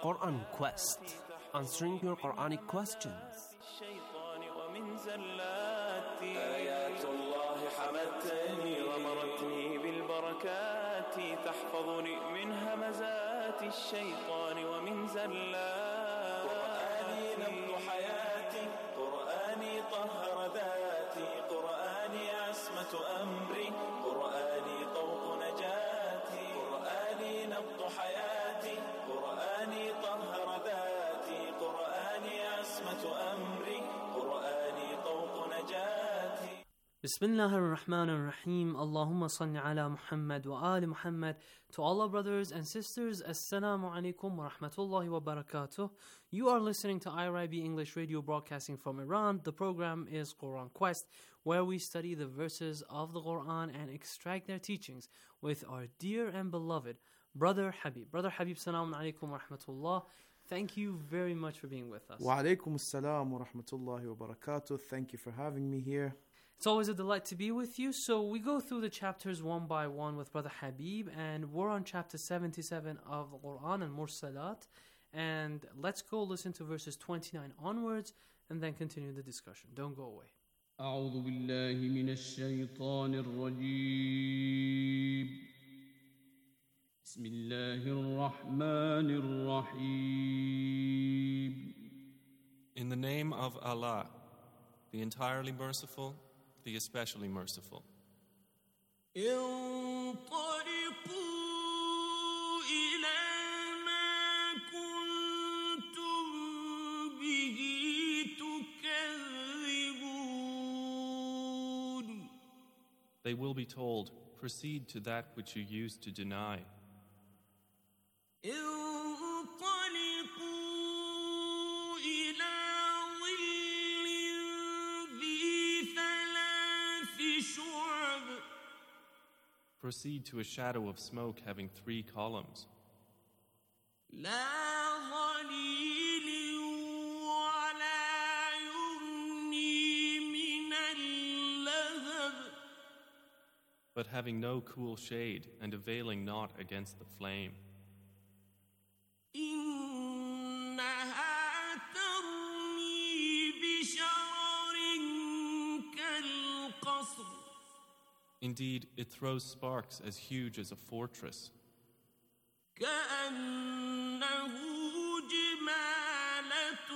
Quran Quest, answering your Quranic questions. آيات الله حمتني غمرتني بالبركات تحفظني من همزات الشيطان ومن زلات قرآني نبض حياتي قرآني طهر ذاتي قرآني عصمة أمري قرآني طوق نجاتي قرآني نبض حياتي قرآني طهر ذاتي قرآني عصمة أمري قرآني طوق نجاتي. Bismillahir Rahmanir Rahim. Allahumma salli ala Muhammad wa ali Muhammad. To all our brothers and sisters, Assalamu alaikum wa rahmatullahi wa barakatuh. You are listening to IRIB English Radio broadcasting from Iran. The program is Quran Quest, where we study the verses of the Quran and extract their teachings with our dear and beloved Brother Habib. Brother Habib, Assalamu alaikum wa rahmatullah. Thank you very much for being with us. Wa alaikum assalam wa rahmatullahi wa barakatuh. Thank you for having me here. It's always a delight to be with you. So we go through the chapters one by one with Brother Habib, and we're on chapter 77 of the Quran and Mursalat. And let's go listen to verses 29 onwards and then continue the discussion. Don't go away. أعوذ بالله من الشيطان الرجيم بسم الله الرحمن الرحيم. In the name of Allah, the entirely merciful, the especially merciful. انطلقوا إلى ما كنتم به تكذبون. They will be told, proceed to that which you used to deny. انطلقوا إلى ظل ذي ثلاث شعب. Proceed to a shadow of smoke having 3 columns. لا ظليل ولا يغني من اللهب. But having no cool shade and availing not against the flame. إنها ترمي بشرر كالقصر. Indeed, it throws sparks as huge as a fortress, كأنه جمالة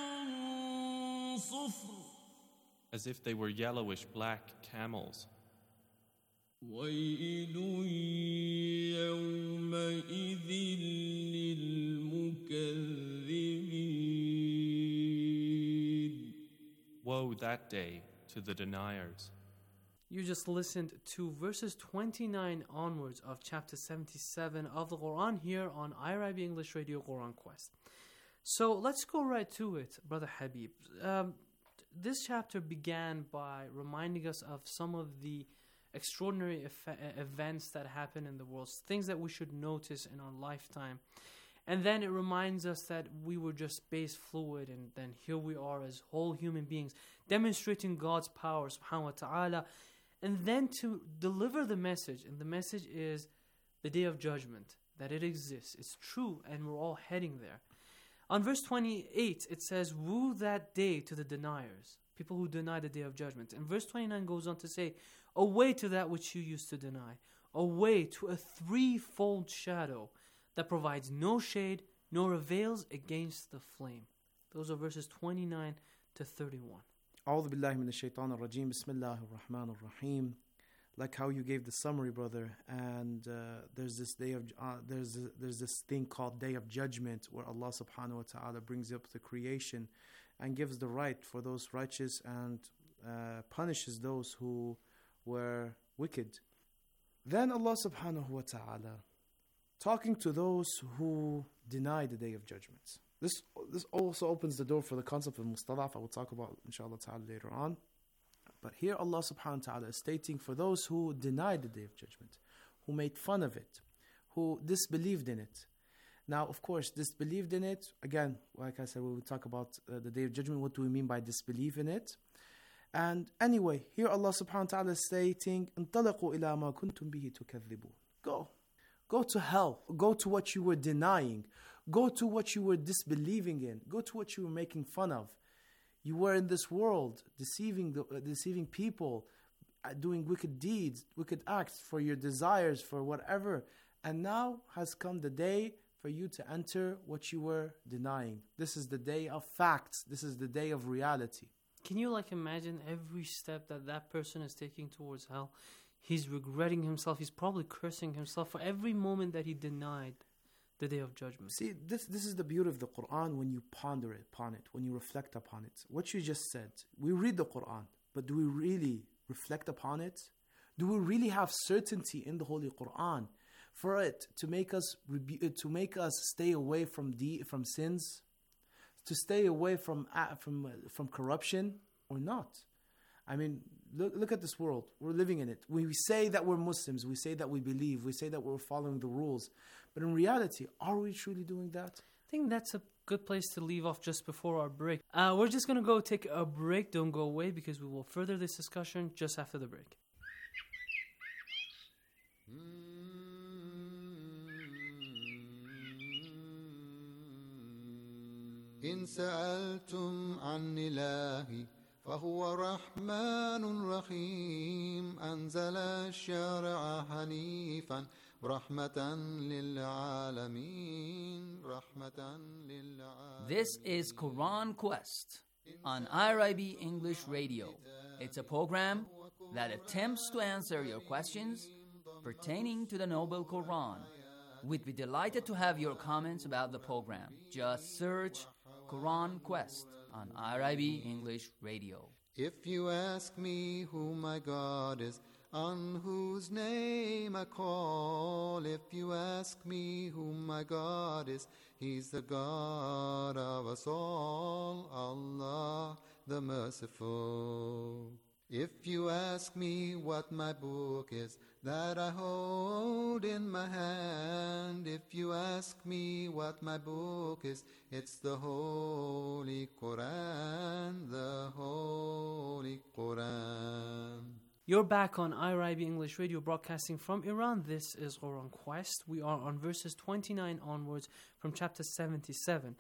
صفر. as if they were yellowish black camels. ويل يومئذ للمكذبين. Woe that day to the deniers. You just listened to verses 29 onwards of chapter 77 of the Quran here on IRIB English Radio Quran Quest. So let's go right to it, Brother Habib. This chapter began by reminding us of some of the extraordinary events that happen in the world, things that we should notice in our lifetime. And then it reminds us that we were just space fluid, and then here we are as whole human beings, demonstrating God's power, subhanahu wa ta'ala, and then to deliver the message. And the message is the day of judgment, that it exists, it's true, and we're all heading there. On verse 28, it says, woe that day to the deniers, people who deny the day of judgment. And verse 29 goes on to say, away to that which you used to deny, away to a 3-fold shadow that provides no shade nor avails against the flame. Those are verses 29 to 31. A'udhu billahi minash shaitanir rajim. Bismillahir rahmanir rahim. Like how you gave the summary, brother, and there's this day of there's this thing called Day of Judgment, where Allah subhanahu wa ta'ala brings up the creation and gives the right for those righteous and punishes those who were wicked. Then Allah subhanahu wa ta'ala talking to those who deny the Day of Judgment. This also opens the door for the concept of mustalaf. I will talk about inshallah ta'ala later on. But here Allah subhanahu wa ta'ala is stating for those who denied the Day of Judgment, who made fun of it, who disbelieved in it. Now, of course, disbelieved in it, again, like I said, we will talk about the Day of Judgment. What do we mean by disbelief in it? And anyway, here Allah subhanahu wa ta'ala is stating, انطلقوا إلى ما كنتم به تكذبون. Go to hell. Go to what you were denying. Go to what you were disbelieving in. Go to what you were making fun of. You were in this world deceiving people, doing wicked deeds, wicked acts for your desires, for whatever. And now has come the day for you to enter what you were denying. This is the day of facts. This is the day of reality. Can you imagine every step that person is taking towards hell? He's regretting himself. He's probably cursing himself for every moment that he denied the day of judgment. See, this is the beauty of the Quran when you ponder upon it, when you reflect upon it. What you just said, we read the Quran, but do we really reflect upon it? Do we really have certainty in the Holy Quran for it to make us stay away from sins, to stay away from corruption, or not? I mean, look at this world. We're living in it. We say that we're Muslims. We say that we believe. We say that we're following the rules. But in reality, are we truly doing that? I think that's a good place to leave off just before our break. We're just going to go take a break. Don't go away, because we will further this discussion just after the break. إن سألتم عن إلهي فهو رحمن رحيم أنزل الشرع حنيفا رحمة للعالمين رحمة للعالمين. This is Quran Quest on IRIB English Radio. It's a program that attempts to answer your questions pertaining to the Noble Quran. We'd be delighted to have your comments about the program. Just search Quran Quest on IRIB English Radio. If you ask me who my God is, on whose name I call, if you ask me who my God is, He's the God of us all, Allah the Merciful. If you ask me what my book is that I hold in my hand, if you ask me what my book is, it's the Holy Quran, the Holy Quran. You're back on IRIB English Radio, broadcasting from Iran. This is Quran Quest. We are on verses 29 onwards from chapter 77.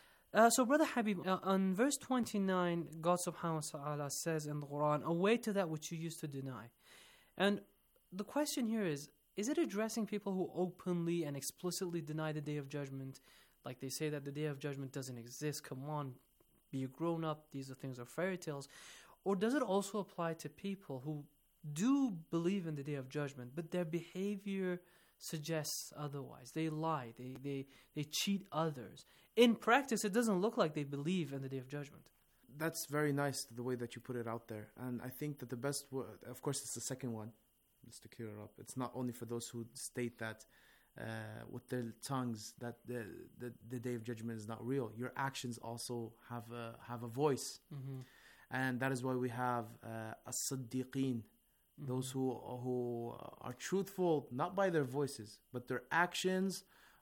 So, Brother Habib, on verse 29, God subhanahu wa ta'ala says in the Quran, "Away to that which you used to deny." And the question here is it addressing people who openly and explicitly deny the Day of Judgment? Like they say that the Day of Judgment doesn't exist. Come on, be a grown-up. These things are fairy tales. Or does it also apply to people who do believe in the Day of Judgment, but their behavior suggests otherwise? They lie. They cheat others. In practice, it doesn't look like they believe in the Day of Judgment. That's very nice, the way that you put it out there. And I think that the best word, of course, it's the second one, just to clear it up. It's not only for those who state that with their tongues that the Day of Judgment is not real. Your actions also have a voice. Mm-hmm. And that is why we have as-siddiqeen, those who are truthful, not by their voices, but their actions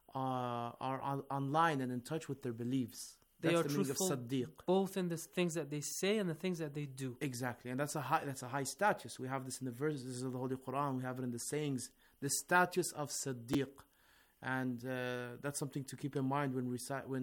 are online and in touch with their beliefs. They That's are the meaning truthful of Siddiq. both in the things that they say and the things that they do. Exactly, and that's a high status. We have this in the verses of the Holy Quran. We have it in the sayings. The status of Siddiq, and that's something to keep in mind when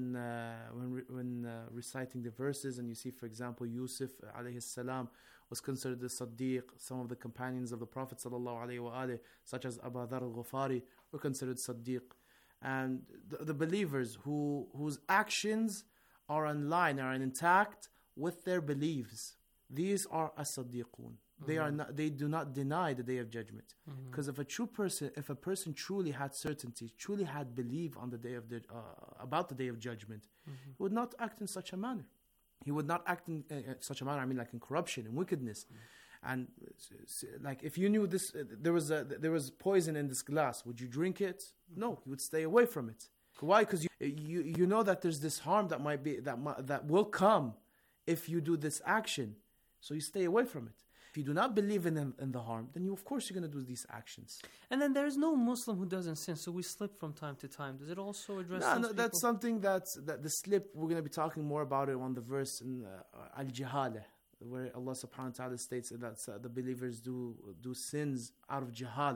reciting the verses. And you see, for example, Yusuf alayhi salam was considered the Siddiq. Some of the companions of the Prophet sallallahu alaihi wasallam, such as Abu Dharr al-Ghafari, were considered Siddiq. And the believers whose actions are in line, are intact with their beliefs, these are as-siddiqun. They do not deny the Day of Judgment. Because if a person truly had certainty, truly had belief on the day of about the Day of Judgment, he would not act in such a manner. He would not act in such a manner. I mean, like in corruption and wickedness. And like if you knew this, there was poison in this glass, would you drink it? No, you would stay away from it. Why? Because you know that there's this harm that might be that will come if you do this action, so you stay away from it. If you do not believe in the harm, then of course you're going to do these actions. And then there's no Muslim who doesn't sin, so we slip from time to time. Does it also address those people? That's something that the slip, we're going to be talking more about it on the verse in Al-Jahalah, where Allah subhanahu wa ta'ala states that the believers do sins out of jahala,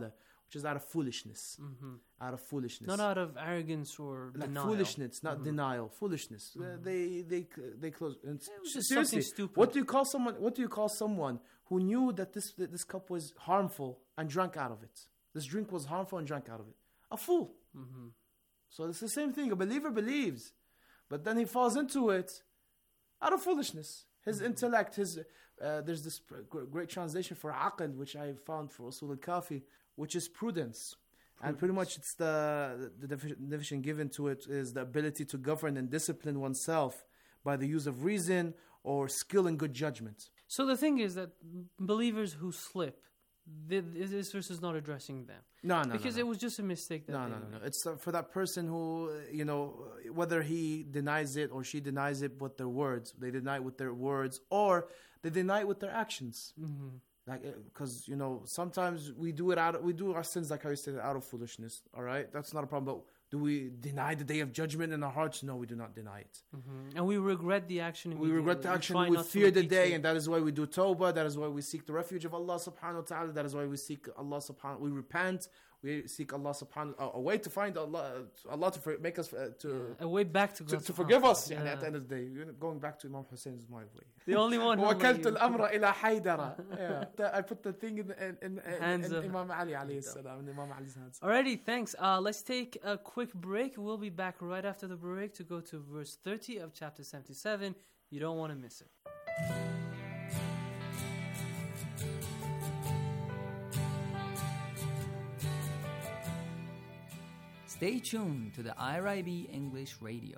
which is out of foolishness. Out of foolishness. Not out of arrogance or like denial. foolishness, not denial. Foolishness. They close. And was just seriously, something stupid. What do you call someone? What do you call someone who knew that this cup was harmful and drank out of it? This drink was harmful and drank out of it. A fool. So it's the same thing. A believer believes, but then he falls into it out of foolishness. His intellect, there's this great translation for aql, which I found for Usul al-Kafi, which is prudence. And pretty much it's the definition given to it is the ability to govern and discipline oneself by the use of reason or skill and good judgment. So the thing is that believers who slip, this verse is not addressing them. No. Because it was just a mistake. No. It's for that person who, whether he denies it or she denies it with their words. They deny it with their words or they deny it with their actions. Like, because, sometimes we do our sins, like how you said, out of foolishness. All right? That's not a problem. But do we deny the day of judgment in our hearts? No, we do not deny it. And we regret the action. We regret the action. We fear the day, and that is why we do tawbah. That is why we seek the refuge of Allah subhanahu wa ta'ala. That is why we seek Allah subhanahu. We repent. We seek Allah subhanahu a way to find Allah to make us a way back to God to forgive us. And at the end of the day, going back to Imam Hussein's my way. The only one. وَكَلْتُ الْأَمْرَ إِلَى حَيْدَرَ. I put the thing in Imam Ali alayhi salam, in Imam Ali's hands. Alrighty, thanks. Let's take a quick break. We'll be back right after the break to go to verse 30 of chapter 77. You don't want to miss it. Stay tuned to the IRIB English Radio.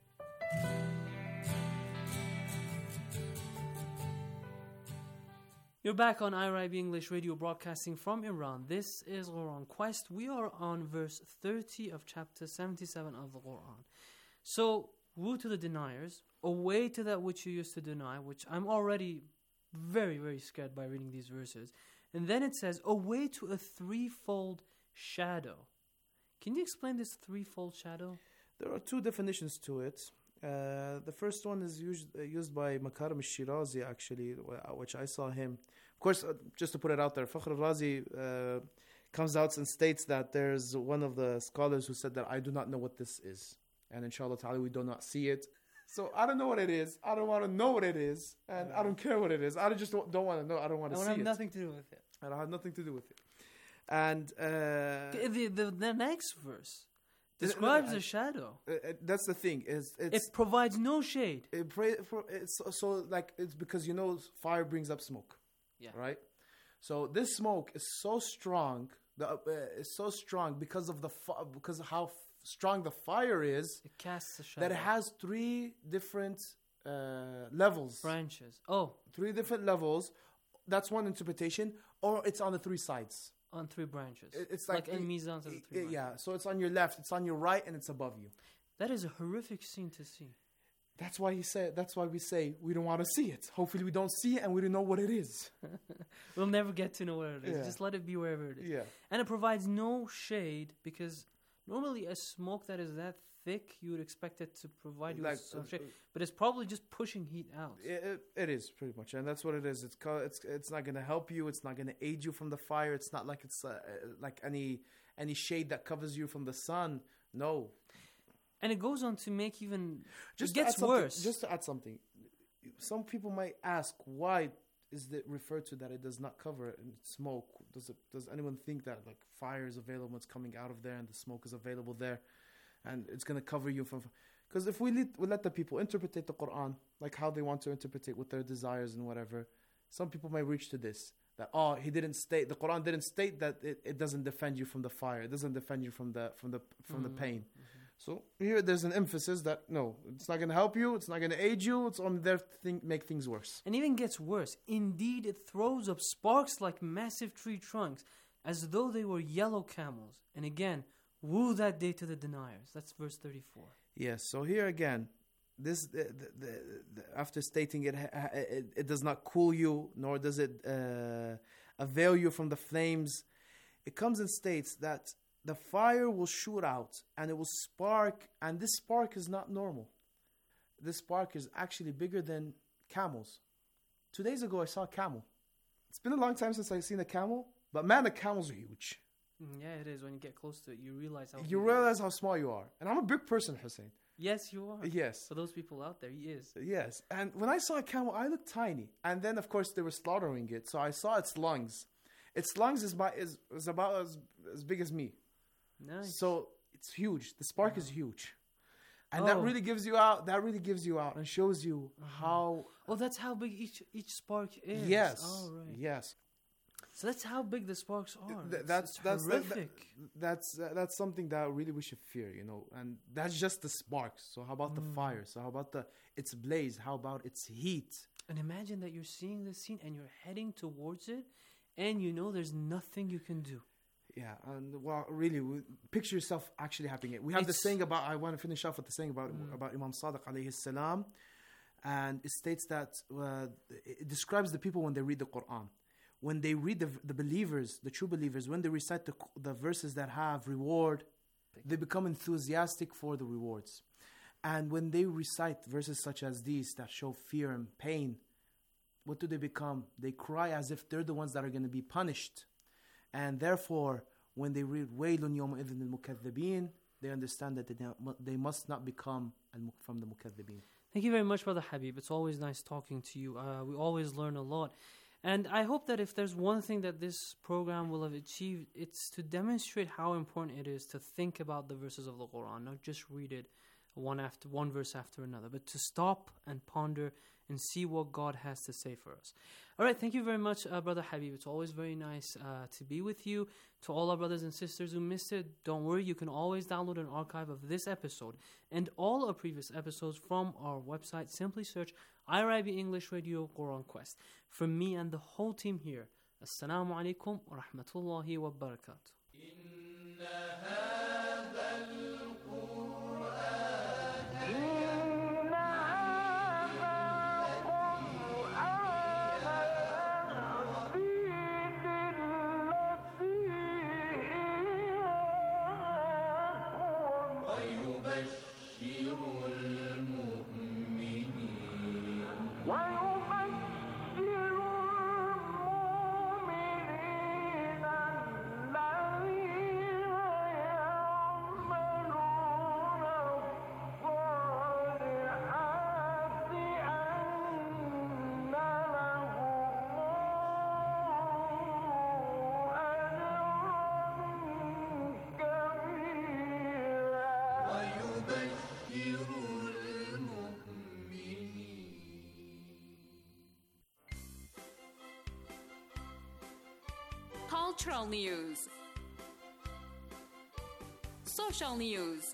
You're back on IRIB English Radio, broadcasting from Iran. This is Quran Quest. We are on verse 30 of chapter 77 of the Quran. So, woe to the deniers, away to that which you used to deny, which I'm already very, very scared by reading these verses. And then it says, away to a threefold shadow. Can you explain this threefold shadow? There are two definitions to it. The first one is used by Makarim al-Shirazi, actually, which I saw him. Of course, just to put it out there, Fakhr al-Razi comes out and states that there's one of the scholars who said that I do not know what this is. And inshallah ta'ala, we do not see it. So I don't know what it is. I don't want to know what it is. And I don't care what it is. I just don't want to know. I don't want to see it. I have nothing to do with it. I don't have nothing to do with it. And the next verse describes a shadow. That's the thing. It provides no shade. It's because fire brings up smoke. Yeah. Right. So this smoke is so strong. It's so strong because of how strong the fire is. It casts a shadow. That it has three different levels. Branches. 3 different levels. That's one interpretation. Or it's on the 3 sides. On 3 branches. It's like in Mizan says 3 branches. Yeah, so it's on your left, it's on your right, and it's above you. That is a horrific scene to see. That's why we say we don't want to see it. Hopefully we don't see it and we don't know what it is. We'll never get to know what it is. Yeah. Just let it be wherever it is. Yeah. And it provides no shade because normally a smoke that is that thick, you would expect it to provide you with some shade. But it's probably just pushing heat out. It is pretty much, and that's what it is. It's not going to help you. It's not going to aid you from the fire. It's not like it's like any shade that covers you from the sun. No. And it goes on to make even... Just it gets worse. Just to add something. Some people might ask, why is it referred to that it does not cover it in smoke? Does anyone think that like fire is available, it's coming out of there, and the smoke is available there, and it's going to cover you from... Because if we let the people interpret the Quran like how they want to interpret it with their desires and whatever, some people might reach to this. That the Quran didn't state that it doesn't defend you from the fire. It doesn't defend you from the pain. So here there's an emphasis that no, it's not going to help you. It's not going to aid you. It's only there to make things worse. And even gets worse. Indeed, it throws up sparks like massive tree trunks, as though they were yellow camels. And again, woe that day to the deniers. That's verse 34. Yes. So here again, this after stating it does not cool you, nor does it avail you from the flames. It comes and states that the fire will shoot out and it will spark, and this spark is not normal. This spark is actually bigger than camels. 2 days ago I saw a camel. It's been a long time since I've seen a camel, but man, the camels are huge. Yeah, it is. When you get close to it, you realize how You big it is. realize how small you are. And I'm a big person, Hussein. Yes, you are. Yes. For those people out there, he is. Yes. And when I saw a camel, I looked tiny. And then, of course, they were slaughtering it. So I saw its lungs. Its lungs is about as big as me. Nice. So it's huge. The spark is huge. And that Oh. really gives you out. That really gives you out and shows you how. Oh, that's how big each spark is. Yes. Oh, right. Yes. So that's how big the sparks are. That's horrific. that's something that really we should fear, you know. And that's just the sparks. So how about the fire? So how about its blaze? How about its heat? And imagine that you're seeing this scene and you're heading towards it, and you know there's nothing you can do. Yeah, and well, really, picture yourself actually having it. We have the saying about. I want to finish off with the saying about Imam Sadiq alayhi salam, and it states that it describes the people when they read the Quran. When they read the believers, the true believers, when they recite the verses that have reward, they become enthusiastic for the rewards. And when they recite verses such as these that show fear and pain, what do they become? They cry as if they're the ones that are going to be punished. And therefore, when they read وَيْلٌ يَوْمَئِذٍ لِلْمُكَذِّبِينَ, they understand that they must not become from the mukaththibin. Thank you very much, Brother Habib. It's always nice talking to you. We always learn a lot. And I hope that if there's one thing that this program will have achieved, it's to demonstrate how important it is to think about the verses of the Quran, not just read it one verse after another, but to stop and ponder and see what God has to say for us. All right, thank you very much, Brother Habib. It's always very nice to be with you. To all our brothers and sisters who missed it, don't worry, you can always download an archive of this episode and all our previous episodes from our website. Simply search IRIB English Radio Quran Quest. From me and the whole team here, Assalamu alaikum wa rahmatullahi wa barakatuh. Cultural news, social news,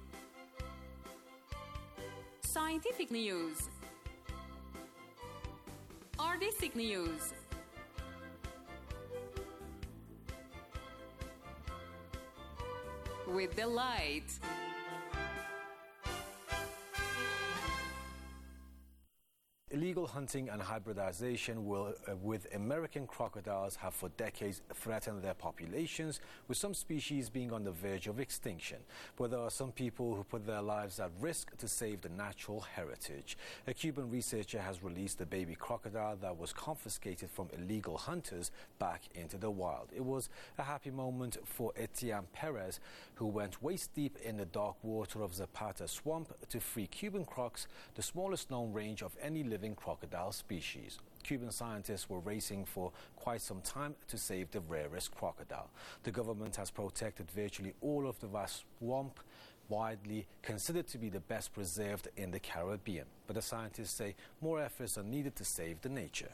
scientific news, artistic news, with delight. Illegal hunting and hybridization with American crocodiles have for decades threatened their populations, with some species being on the verge of extinction. But there are some people who put their lives at risk to save the natural heritage. A Cuban researcher has released a baby crocodile that was confiscated from illegal hunters back into the wild. It was a happy moment for Etienne Perez, who went waist deep in the dark water of Zapata Swamp to free Cuban crocs, the smallest known range of any living crocodile species. Cuban scientists were racing for quite some time to save the rarest crocodile. The government has protected virtually all of the vast swamp, widely considered to be the best preserved in the Caribbean. But the scientists say more efforts are needed to save the nature.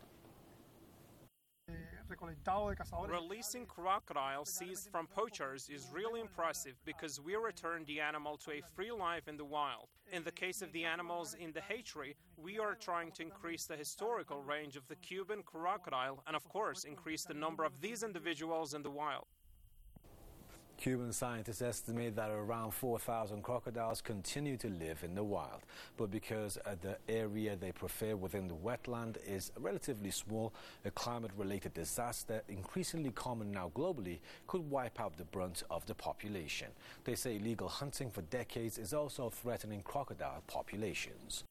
Releasing crocodiles seized from poachers is really impressive because we return the animal to a free life in the wild. In the case of the animals in the hatchery, we are trying to increase the historical range of the Cuban crocodile and, of course, increase the number of these individuals in the wild. Cuban scientists estimate that around 4,000 crocodiles continue to live in the wild. But because the area they prefer within the wetland is relatively small, a climate-related disaster, increasingly common now globally, could wipe out the brunt of the population. They say illegal hunting for decades is also threatening crocodile populations.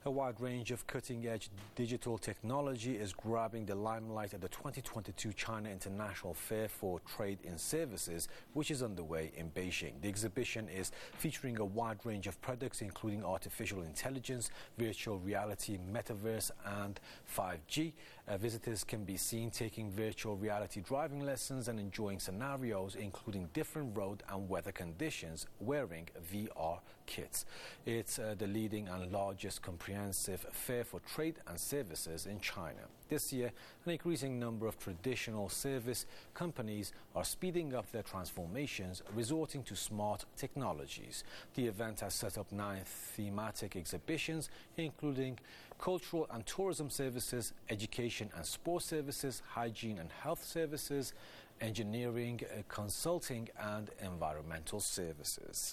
A wide range of cutting-edge digital technology is grabbing the limelight at the 2022 China International Fair for Trade in Services, which is underway in Beijing. The exhibition is featuring a wide range of products, including artificial intelligence, virtual reality, metaverse, and 5G. Visitors can be seen taking virtual reality driving lessons and enjoying scenarios, including different road and weather conditions, wearing VR kits. It's the leading and largest comprehensive fair for trade and services in China. This year, an increasing number of traditional service companies are speeding up their transformations, resorting to smart technologies. The event has set up 9 thematic exhibitions, including cultural and tourism services, education and sports services, hygiene and health services, engineering, consulting, and environmental services.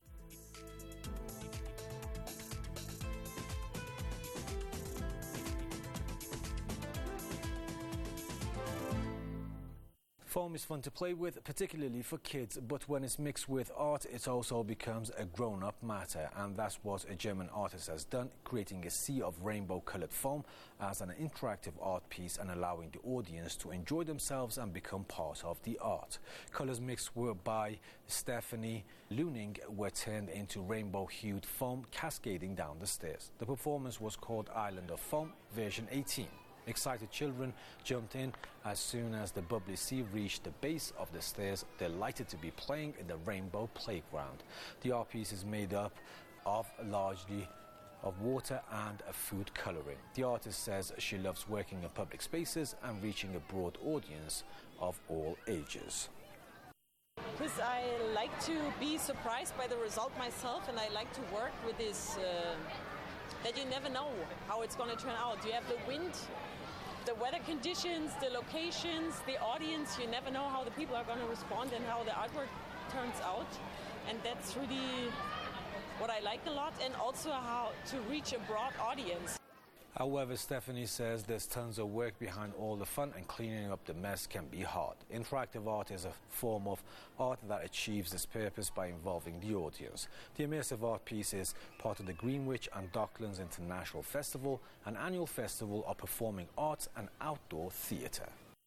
Foam is fun to play with, particularly for kids, but when it's mixed with art, it also becomes a grown-up matter, and that's what a German artist has done, creating a sea of rainbow-colored foam as an interactive art piece and allowing the audience to enjoy themselves and become part of the art. Colors mixed by Stephanie Luning were turned into rainbow-hued foam cascading down the stairs. The performance was called Island of Foam version 18. Excited children jumped in as soon as the bubbly sea reached the base of the stairs, delighted to be playing in the rainbow playground. The art piece is made up of largely of water and a food coloring. The artist says she loves working in public spaces and reaching a broad audience of all ages. Because I like to be surprised by the result myself, and I like to work with this, that you never know how it's going to turn out. You have the wind, the weather conditions, the locations, the audience. You never know how the people are going to respond and how the artwork turns out. And that's really what I like a lot, and also how to reach a broad audience. However, Stephanie says there's tons of work behind all the fun, and cleaning up the mess can be hard. Interactive art is a form of art that achieves this purpose by involving the audience. The immersive art piece is part of the Greenwich and Docklands International Festival, an annual festival of performing arts and outdoor theatre.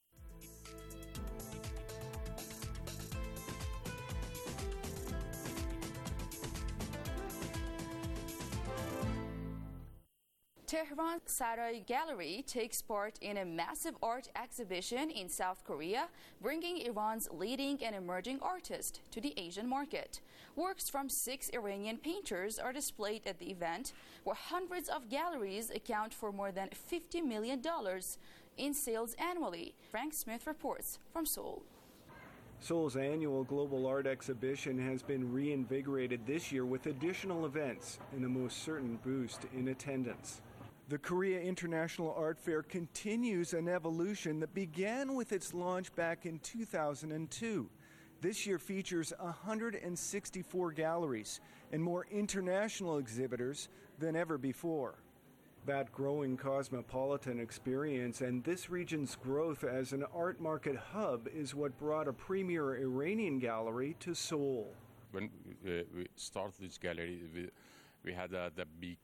Tehran Saray Gallery takes part in a massive art exhibition in South Korea, bringing Iran's leading and emerging artists to the Asian market. Works from 6 Iranian painters are displayed at the event, where hundreds of galleries account for more than $50 million in sales annually. Frank Smith reports from Seoul. Seoul's annual global art exhibition has been reinvigorated this year with additional events and a most certain boost in attendance. The Korea International Art Fair continues an evolution that began with its launch back in 2002. This year features 164 galleries and more international exhibitors than ever before. That growing cosmopolitan experience and this region's growth as an art market hub is what brought a premier Iranian gallery to Seoul. When we started this gallery, we had the big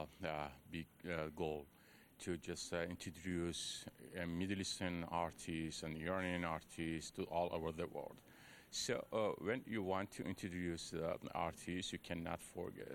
goal to just introduce Middle Eastern artists and Iranian artists to all over the world. So when you want to introduce artists, you cannot forget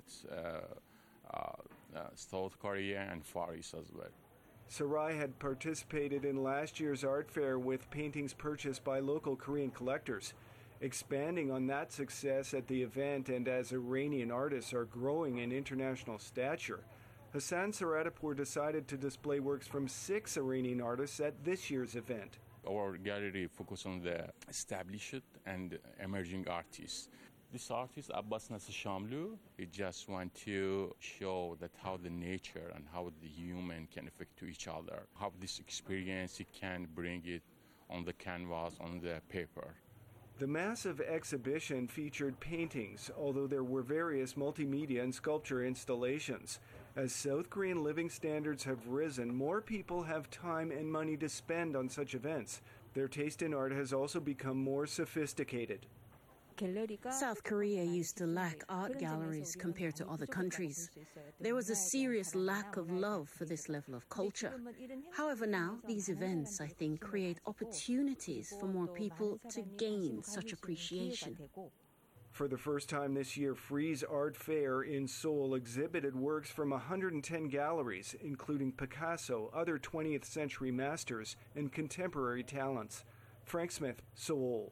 South Korea and Far East as well. Sarai had participated in last year's art fair with paintings purchased by local Korean collectors. Expanding on that success at the event and as Iranian artists are growing in international stature, Hassan Saradapur decided to display works from 6 Iranian artists at this year's event. Our gallery focuses on the established and emerging artists. This artist, Abbas Nasr-Shamlu, we just want to show that how the nature and how the human can affect to each other, how this experience it can bring it on the canvas, on the paper. The massive exhibition featured paintings, although there were various multimedia and sculpture installations. As South Korean living standards have risen, more people have time and money to spend on such events. Their taste in art has also become more sophisticated. South Korea used to lack art galleries compared to other countries. There was a serious lack of love for this level of culture. However, now these events, I think, create opportunities for more people to gain such appreciation. For the first time this year, Frieze Art Fair in Seoul exhibited works from 110 galleries, including Picasso, other 20th century masters, and contemporary talents. Frank Smith, Seoul.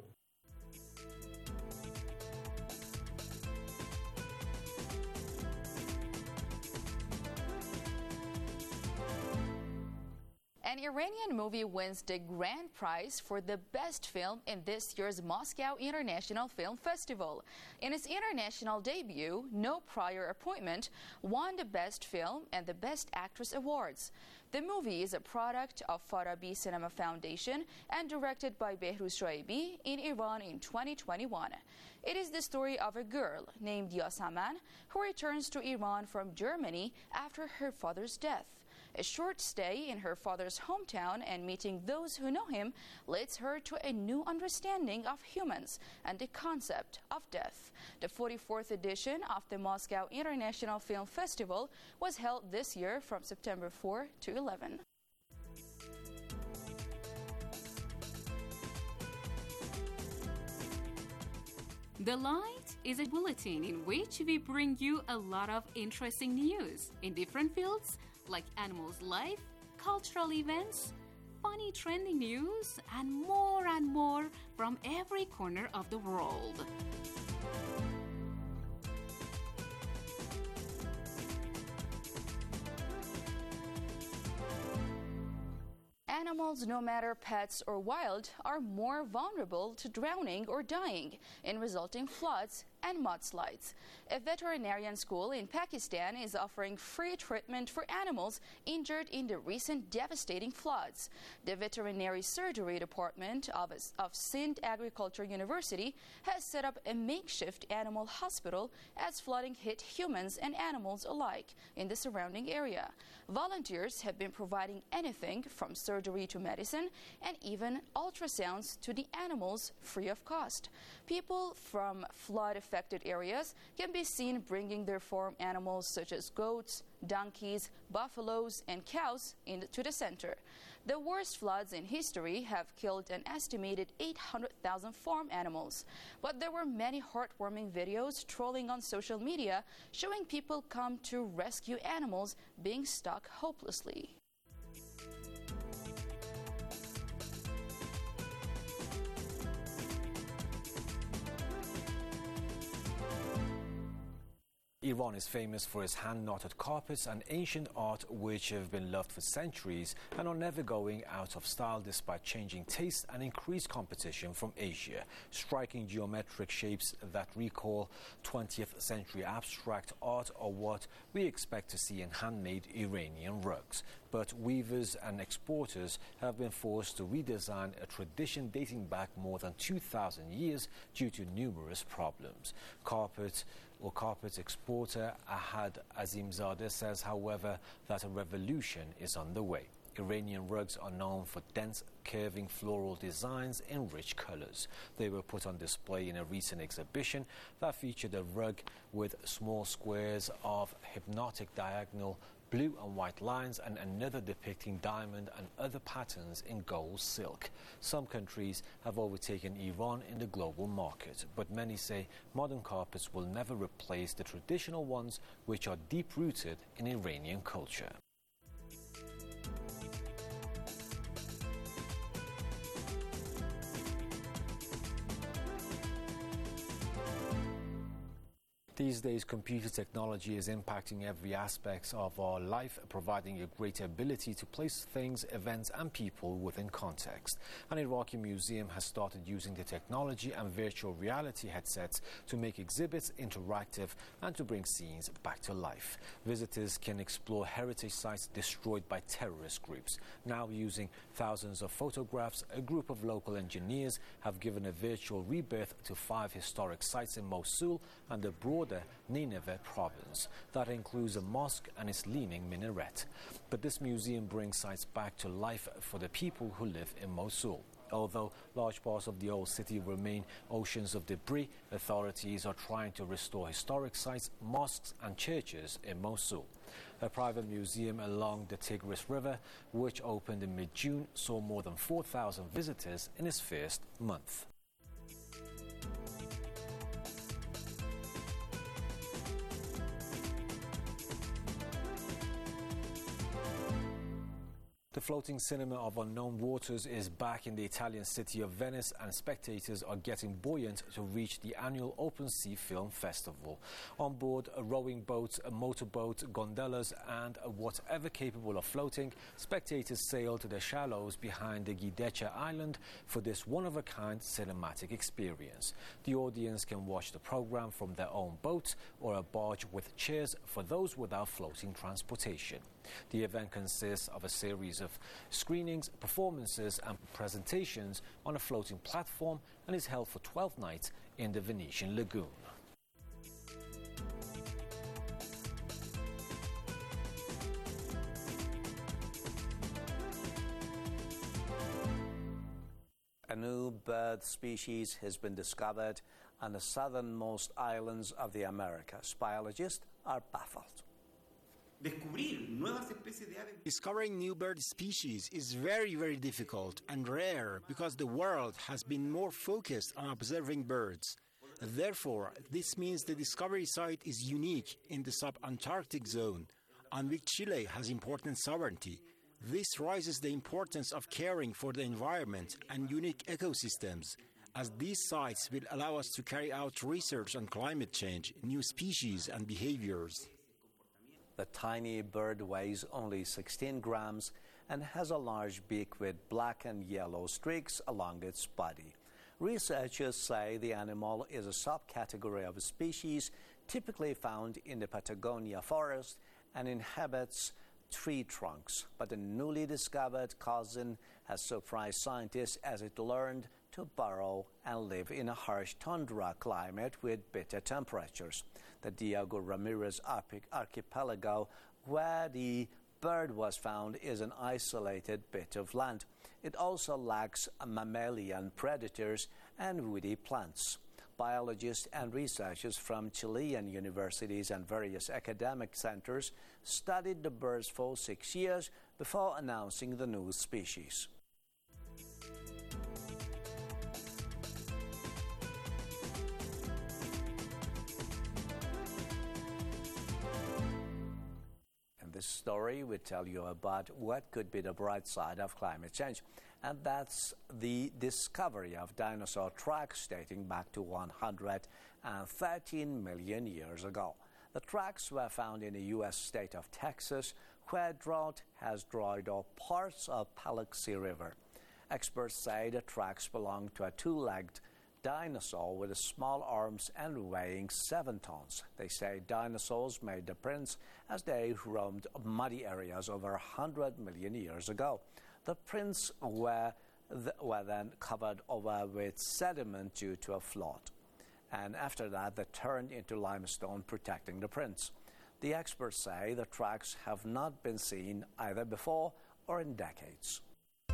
An Iranian movie wins the grand prize for the best film in this year's Moscow International Film Festival. In its international debut, No Prior Appointment won the Best Film and the Best Actress awards. The movie is a product of Farabi Cinema Foundation and directed by Behruz Shoaibi in Iran in 2021. It is the story of a girl named Yasaman who returns to Iran from Germany after her father's death. A short stay in her father's hometown and meeting those who know him leads her to a new understanding of humans and the concept of death. The 44th edition of the Moscow International Film Festival was held this year from September 4 to 11. The Light is a bulletin in which we bring you a lot of interesting news in different fields like animals' life, cultural events, funny trending news, and more from every corner of the world. Animals, no matter pets or wild, are more vulnerable to drowning or dying in resulting floods and mudslides. A veterinarian school in Pakistan is offering free treatment for animals injured in the recent devastating floods. The veterinary surgery department of Sindh Agriculture University has set up a makeshift animal hospital as flooding hit humans and animals alike in the surrounding area. Volunteers have been providing anything from surgery to medicine and even ultrasounds to the animals free of cost. People from flood-affected areas can be seen bringing their farm animals such as goats, donkeys, buffaloes, and cows to the center. The worst floods in history have killed an estimated 800,000 farm animals. But there were many heartwarming videos trolling on social media showing people come to rescue animals being stuck hopelessly. Iran is famous for its hand-knotted carpets and ancient art which have been loved for centuries and are never going out of style despite changing tastes and increased competition from Asia. Striking geometric shapes that recall 20th century abstract art are what we expect to see in handmade Iranian rugs. But weavers and exporters have been forced to redesign a tradition dating back more than 2,000 years due to numerous problems. Carpet exporter Ahad Azimzadeh says, however, that a revolution is underway. Iranian rugs are known for dense, curving floral designs in rich colors. They were put on display in a recent exhibition that featured a rug with small squares of hypnotic diagonal blue and white lines and another depicting diamond and other patterns in gold silk. Some countries have overtaken Iran in the global market, but many say modern carpets will never replace the traditional ones which are deep-rooted in Iranian culture. These days, computer technology is impacting every aspect of our life, providing a greater ability to place things, events and people within context. An Iraqi museum has started using the technology and virtual reality headsets to make exhibits interactive and to bring scenes back to life. Visitors can explore heritage sites destroyed by terrorist groups. Now using thousands of photographs, a group of local engineers have given a virtual rebirth to 5 historic sites in Mosul and the broader Nineveh province. That includes a mosque and its leaning minaret. But this museum brings sites back to life for the people who live in Mosul. Although large parts of the old city remain oceans of debris, authorities are trying to restore historic sites, mosques and churches in Mosul. A private museum along the Tigris River, which opened in mid-June, saw more than 4,000 visitors in its first month. The floating cinema of unknown waters is back in the Italian city of Venice, and spectators are getting buoyant to reach the annual Open Sea Film Festival. On board rowing boats, motorboats, gondolas and whatever capable of floating, spectators sail to the shallows behind the Giudecca Island for this one-of-a-kind cinematic experience. The audience can watch the program from their own boat or a barge with chairs for those without floating transportation. The event consists of a series of screenings, performances and presentations on a floating platform and is held for 12 nights in the Venetian lagoon. A new bird species has been discovered on the southernmost islands of the Americas. Biologists are baffled. Discovering new bird species is very, very difficult and rare because the world has been more focused on observing birds. Therefore, this means the discovery site is unique in the sub-Antarctic zone, on which Chile has important sovereignty. This raises the importance of caring for the environment and unique ecosystems, as these sites will allow us to carry out research on climate change, new species and behaviors. The tiny bird weighs only 16 grams and has a large beak with black and yellow streaks along its body. Researchers say the animal is a subcategory of a species typically found in the Patagonia forest and inhabits tree trunks. But the newly discovered cousin has surprised scientists as it learned to burrow and live in a harsh tundra climate with bitter temperatures. The Diego Ramirez archipelago, where the bird was found, is an isolated bit of land. It also lacks mammalian predators and woody plants. Biologists and researchers from Chilean universities and various academic centers studied the birds for 6 years before announcing the new species. This story will tell you about what could be the bright side of climate change, and that's the discovery of dinosaur tracks dating back to 113 million years ago. The tracks were found in the U.S. state of Texas, where drought has dried up parts of Paluxy River. Experts say the tracks belong to a two-legged dinosaur with small arms and weighing 7 tons. They say dinosaurs made the prints as they roamed muddy areas over 100 million years ago. The prints were then covered over with sediment due to a flood. And after that, they turned into limestone, protecting the prints. The experts say the tracks have not been seen either before or in decades.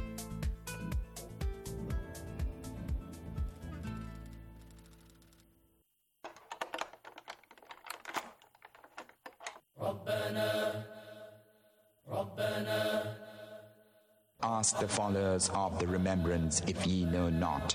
Ask the followers of the remembrance if ye know not.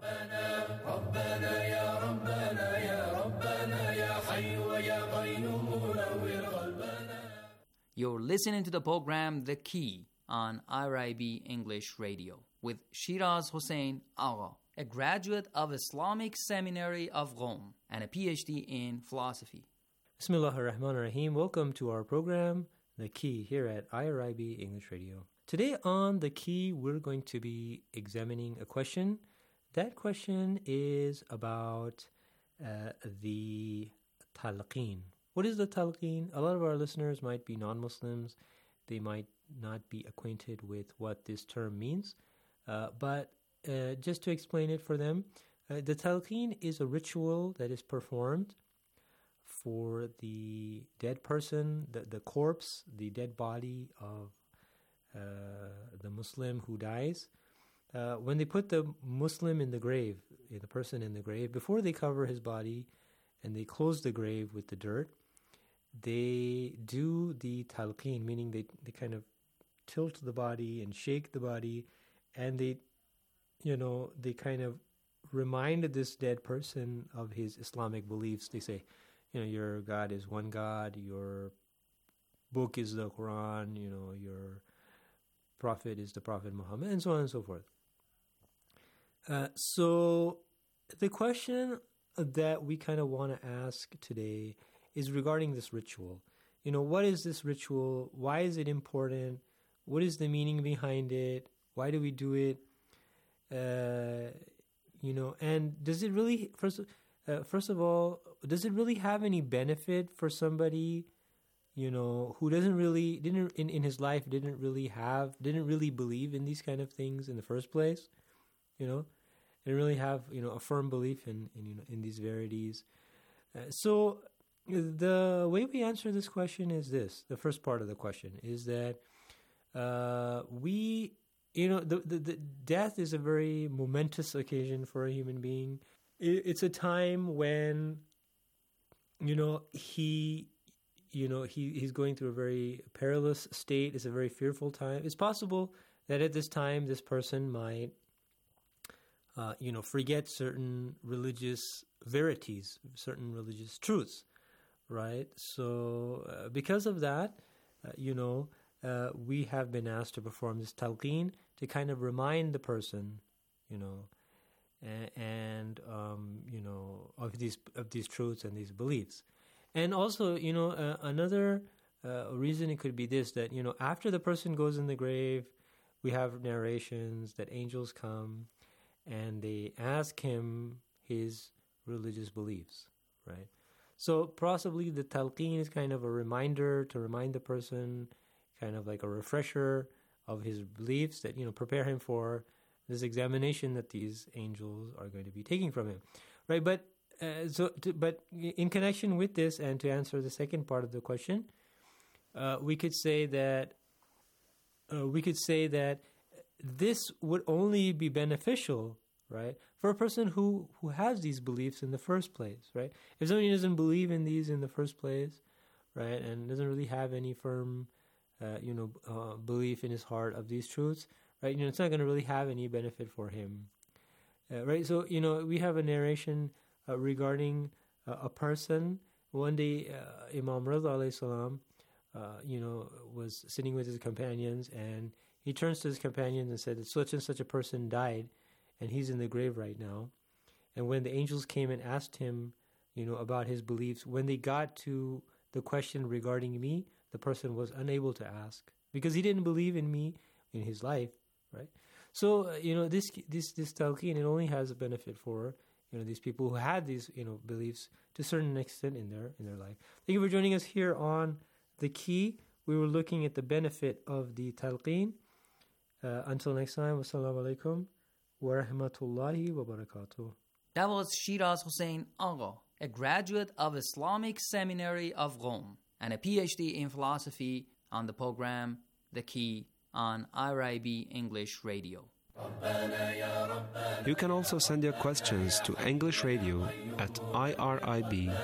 You're listening to the program The Key on IRIB English Radio with Shiraz Hossein Agha, a graduate of Islamic Seminary of Rome and a PhD in philosophy. Bismillah ar-Rahman ar-Rahim. Welcome to our program, The Key, here at IRIB English Radio. Today on The Key, we're going to be examining a question. That question is about the talqeen. What is the talqeen? A lot of our listeners might be non-Muslims. They might not be acquainted with what this term means. But just to explain it for them, the talqeen is a ritual that is performed for the dead person, the corpse, the dead body of the Muslim who dies. when they put the Muslim in the grave, the person in the grave, before they cover his body and they close the grave with the dirt, they do the talqeen, meaning they kind of tilt the body and shake the body, and they kind of remind this dead person of his Islamic beliefs. They say, your God is one God, your book is the Quran, your prophet is the Prophet Muhammad, and so on and so forth. So the question that we kind of want to ask today is regarding this ritual. What is this ritual? Why is it important? What is the meaning behind it? Why do we do it? And does it really, first of all, does it really have any benefit for somebody, who didn't really believe in these kind of things in the first place? Didn't really have, a firm belief in these verities. So the way we answer this question is this. The first part of the question is that the death is a very momentous occasion for a human being. It's a time when, he's going through a very perilous state. It's a very fearful time. It's possible that at this time, this person might, forget certain religious verities, certain religious truths, right? So because of that, we have been asked to perform this talqeen to kind of remind the person, of these truths and these beliefs. And also, another reason it could be this, that, after the person goes in the grave, we have narrations that angels come and they ask him his religious beliefs, right? So possibly the talqeen is kind of a reminder to remind the person, kind of like a refresher of his beliefs, that, prepare him for this examination that these angels are going to be taking from him, right? But in connection with this, and to answer the second part of the question, we could say that this would only be beneficial, right, for a person who has these beliefs in the first place, right? If somebody doesn't believe in these in the first place, right, and doesn't really have any firm belief in his heart of these truths, right? It's not going to really have any benefit for him, right? So, we have a narration regarding a person. One day, Imam Rida alayhi salam, was sitting with his companions, and he turns to his companions and said that such and such a person died, and he's in the grave right now. And when the angels came and asked him, about his beliefs, when they got to the question regarding me, the person was unable to ask because he didn't believe in me in his life, right? So, this talqeen, it only has a benefit for, these people who had these, beliefs to a certain extent in their life. Thank you for joining us here on The Key. We were looking at the benefit of the talqeen. Until next time, wassalamu alaikum wa rahmatullahi wa barakatuh. That was Shiraz Hussein Agha, a graduate of Islamic Seminary of Rome and a PhD in philosophy, on the program The Key on IRIB English Radio. You can also send your questions to English Radio at irib.ir.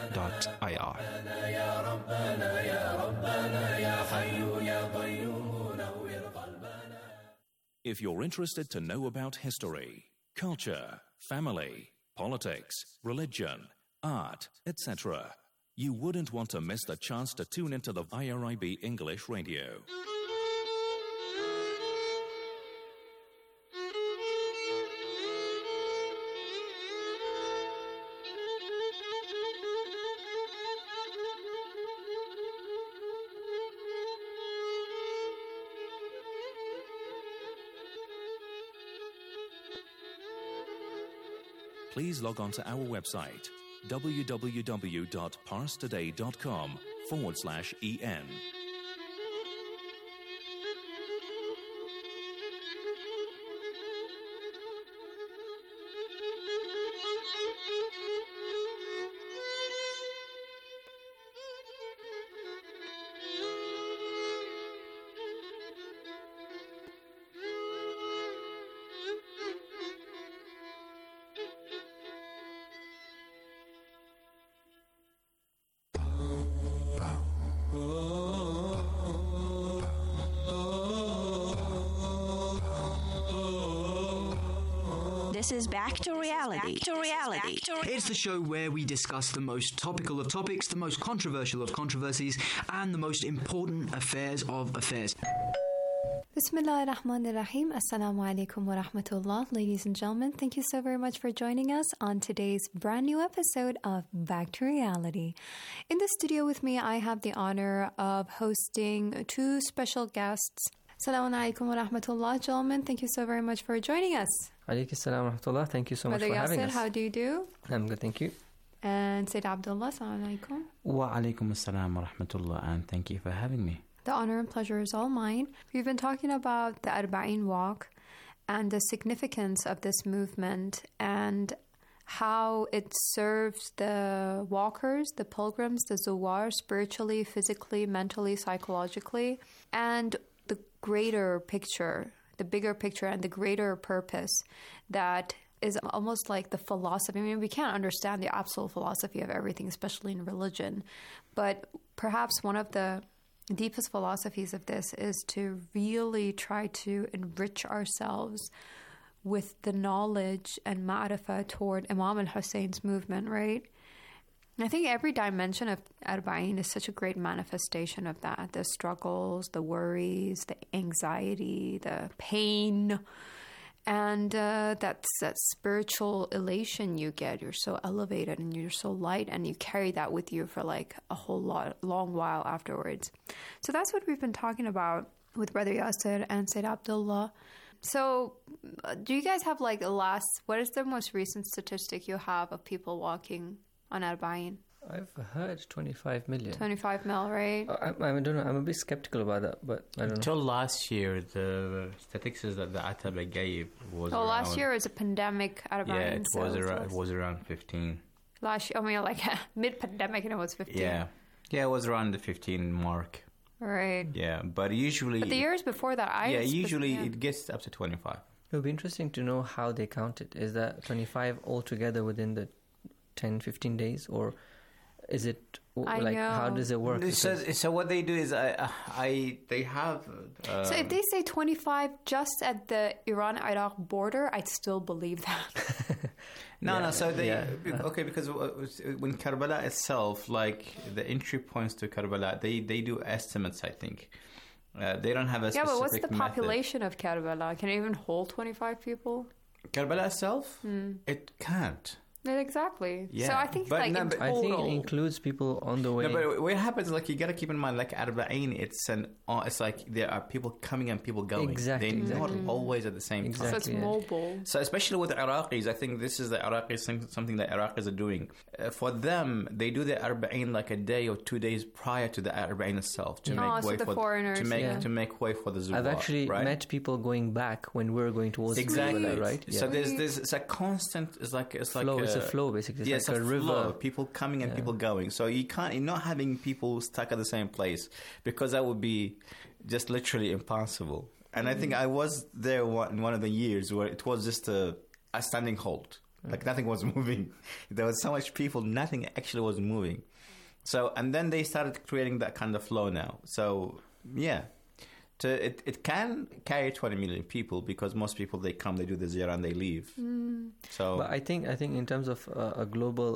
If you're interested to know about history, culture, family, politics, religion, art, etc., you wouldn't want to miss the chance to tune into the IRIB English Radio. Please log on to our website, www.parstoday.com/en. This is Back to Reality. It's the show where we discuss the most topical of topics, the most controversial of controversies, and the most important affairs of affairs. Bismillah ar-Rahman ar-Rahim. Assalamu alaikum wa rahmatullah. Ladies and gentlemen, thank you so very much for joining us on today's brand new episode of Back to Reality. In the studio with me, I have the honor of hosting two special guests. Assalamu alaikum wa rahmatullah, gentlemen. Thank you so very much for joining us. Alaikum assalam wa rahmatullah. Thank you so much for having us. How do you do? I'm good, thank you. And Sayyid Abdullah, assalamu alaikum. Wa alaikum assalam wa rahmatullah, and thank you for having me. The honor and pleasure is all mine. We've been talking about the Arba'in walk and the significance of this movement and how it serves the walkers, the pilgrims, the zuwar, spiritually, physically, mentally, psychologically, and the greater picture, the bigger picture and the greater purpose that is almost like the philosophy. I mean, we can't understand the absolute philosophy of everything, especially in religion, but perhaps one of the deepest philosophies of this is to really try to enrich ourselves with the knowledge and ma'rifah toward Imam al-Hussein's movement, right? I think every dimension of Arba'in is such a great manifestation of that. The struggles, the worries, the anxiety, the pain, and that spiritual elation you get. You're so elevated and you're so light, and you carry that with you for like a long while afterwards. So that's what we've been talking about with Brother Yasir and Sayyid Abdullah. So do you guys have like what is the most recent statistic you have of people walking on Arba'in? I've heard 25 million. 25 mil, right? I don't know. I'm a bit skeptical about that, but I don't know. Until last year, the statistics that the Ataba gave was around... last year was a pandemic Arba'in. Yeah, it was around 15. Last year, I mean, like mid-pandemic, and it was 15. Yeah, it was around the 15 mark. Right. Yeah, but usually... But the years before that, usually it gets up to 25. It would be interesting to know how they count it. Is that 25 altogether within the 10, 15 days, or... Is it how does it work? So what they do is they have. So if they say 25 just at the Iran-Iraq border, I'd still believe that. No. So okay, because when Karbala itself, like the entry points to Karbala, they do estimates. I think they don't have a specific but what's the method. Population of Karbala? Can it even hold 25 people? Karbala itself, it can't. Exactly. Yeah. So I think in total, I think it includes people on the way. No, but what happens, like, you got to keep in mind, like, Arba'in, it's like there are people coming and people going. Exactly. They're not always at the same time. So it's mobile. So especially with Iraqis, I think this is the Iraqis, something that Iraqis are doing. For them, they do the Arba'in like a day or 2 days prior to the Arba'in itself to make way for foreigners, to make way for the Zuwar. I've actually met people going back when we're going towards Karbala, right? Yeah. So there's it's a constant. It's like flow. It's a flow, basically. It's like a river. Flow. People coming and people going. So you're not having people stuck at the same place, because that would be just literally impossible. And I think I was there in one of the years where it was just a standing halt. Like nothing was moving. There was so much people, nothing actually was moving. So, and then they started creating that kind of flow now. So, yeah. It can carry 20 million people, because most people, they come, they do the ziyarah and they leave. So, but I think in terms of a global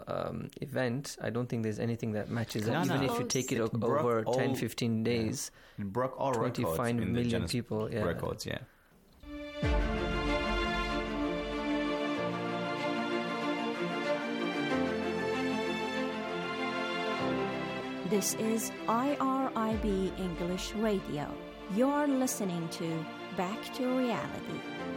event, I don't think there's anything that matches that. Even if you take it over 10, 15 days, it broke all 25 records million people. Yeah. Records, yeah. This is IRIB English Radio. You're listening to Back to Reality.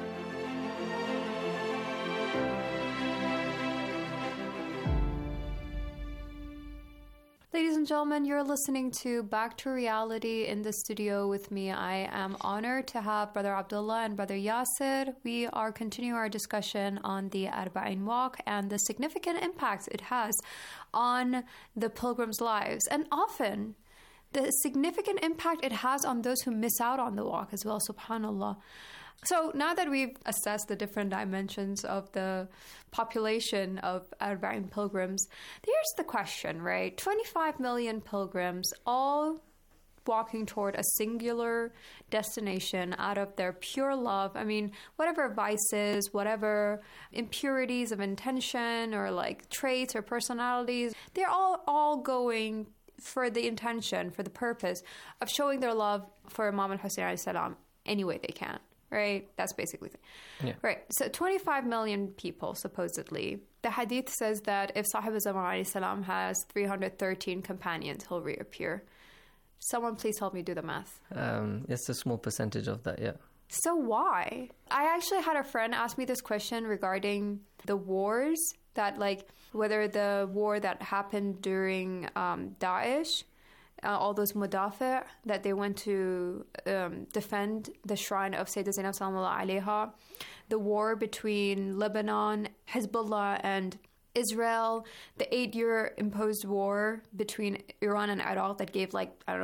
Ladies and gentlemen, you're listening to Back to Reality. In the studio with me, I am honored to have Brother Abdullah and Brother Yasir. We are continuing our discussion on the Arba'in walk and the significant impact it has on the pilgrims' lives, and often the significant impact it has on those who miss out on the walk as well, subhanAllah. So now that we've assessed the different dimensions of the population of Arba'in pilgrims, here's the question, right? 25 million pilgrims, all walking toward a singular destination out of their pure love. I mean, whatever vices, whatever impurities of intention or like traits or personalities, they're all going for the intention, for the purpose of showing their love for Imam al-Hussein alayhi salam any way they can. Right? That's basically it. Yeah. Right. So 25 million people, supposedly. The hadith says that if Sahib al-Zaman alayhi salam has 313 companions, he'll reappear. Someone please help me do the math. It's a small percentage of that, yeah. So why? I actually had a friend ask me this question regarding the wars, that like whether the war that happened during Daesh, all those mudafi' that they went to defend the shrine of Sayyidah Zainab sallallahu alayha, the war between Lebanon, Hezbollah, and Israel, the 8-year imposed war between Iran and Iraq that gave